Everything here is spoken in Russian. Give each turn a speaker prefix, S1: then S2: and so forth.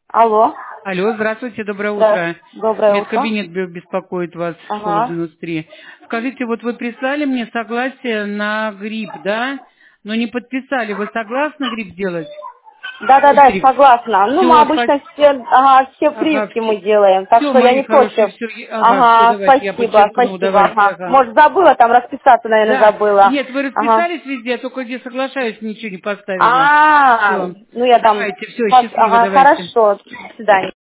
S1: Алло.
S2: Алло, здравствуйте, доброе
S1: Да.
S2: утро.
S1: Доброе утро.
S2: Медкабинет беспокоит вас,
S1: Ага.
S2: индустрии. Скажите, вот вы прислали мне согласие на грипп, да? Но не подписали. Вы согласны грипп делать?
S1: Да, я согласна. Ну, мы
S2: Все,
S1: обычно все
S2: ага,
S1: прививки мы делаем, так
S2: все,
S1: что я
S2: мои
S1: не
S2: хорошие,
S1: против.
S2: все, ага, все,
S1: Ага,
S2: давайте, я подчеркну,
S1: спасибо,
S2: давайте,
S1: ага.
S2: ага.
S1: Может, забыла там расписаться, наверное,
S2: Да,
S1: забыла.
S2: нет, вы
S1: Ага.
S2: расписались везде, только где соглашаюсь, ничего не поставили. Все,
S1: Ну я там,
S2: давайте, все, счастливо,
S1: ага,
S2: давайте.
S1: хорошо, до свидания.